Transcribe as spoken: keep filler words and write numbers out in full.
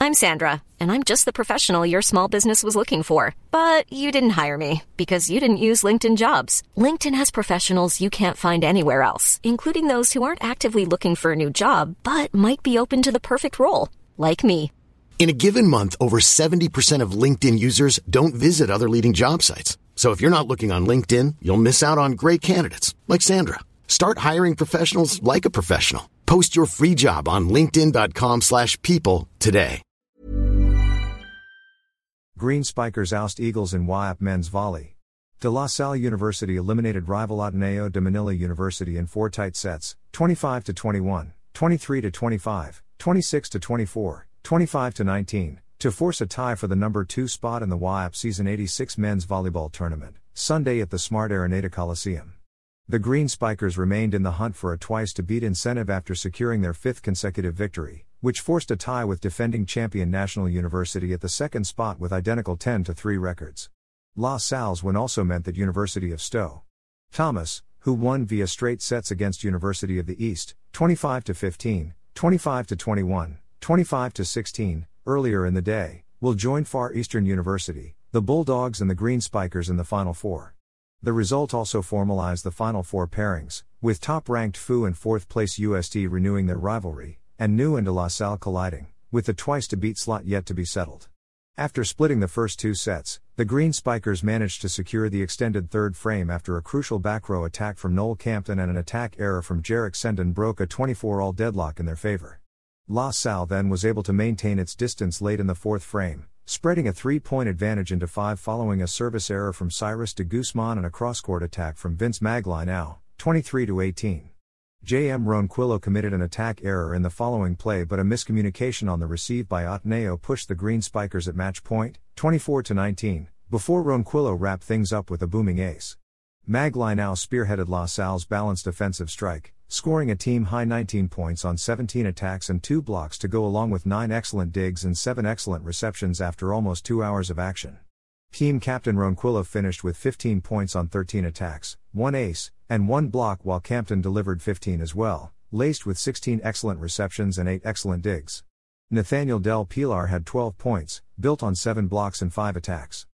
I'm Sandra, and I'm just the professional your small business was looking for. But you didn't hire me because you didn't use LinkedIn Jobs. LinkedIn has professionals you can't find anywhere else, including those who aren't actively looking for a new job, but might be open to the perfect role, like me. In a given month, over seventy percent of LinkedIn users don't visit other leading job sites. So if you're not looking on LinkedIn, you'll miss out on great candidates, like Sandra. Start hiring professionals like a professional. Post your free job on linkedin.com slash people today. Green Spikers oust Eagles in W A P men's volley. De La Salle University eliminated rival Ateneo de Manila University in four tight sets, twenty-five to twenty-one, twenty-three to twenty-five, twenty-six to twenty-four, twenty-five to nineteen, to force a tie for the number two spot in the W A P Season eighty-six men's volleyball tournament, Sunday at the Smart Araneta Coliseum. The Green Spikers remained in the hunt for a twice-to-beat incentive after securing their fifth consecutive victory, which forced a tie with defending champion National University at the second spot with identical ten to three records. La Salle's win also meant that University of Stowe Thomas, who won via straight sets against University of the East, twenty-five to fifteen, twenty-five to twenty-one, twenty-five to sixteen, earlier in the day, will join Far Eastern University, the Bulldogs and the Green Spikers in the Final Four. The result also formalized the Final Four pairings, with top-ranked F U and fourth-place U S T renewing their rivalry, and N U and De La Salle colliding, with the twice-to-beat slot yet to be settled. After splitting the first two sets, the Green Spikers managed to secure the extended third frame after a crucial back row attack from Noel Campton and an attack error from Jarek Sendon broke a twenty-four all deadlock in their favor. La Salle then was able to maintain its distance late in the fourth frame, spreading a three-point advantage into five following a service error from Cyrus de Guzman and a cross-court attack from Vince Maglinao, twenty-three to eighteen. J M Ronquillo committed an attack error in the following play, but a miscommunication on the receive by Ateneo pushed the Green Spikers at match point, twenty-four to nineteen, before Ronquillo wrapped things up with a booming ace. Maglinao spearheaded La Salle's balanced offensive strike, scoring a team-high nineteen points on seventeen attacks and two blocks to go along with nine excellent digs and seven excellent receptions after almost two hours of action. Team captain Ronquillo finished with fifteen points on thirteen attacks, one ace, and one block, while Campton delivered fifteen as well, laced with sixteen excellent receptions and eight excellent digs. Nathaniel Del Pilar had twelve points, built on seven blocks and five attacks.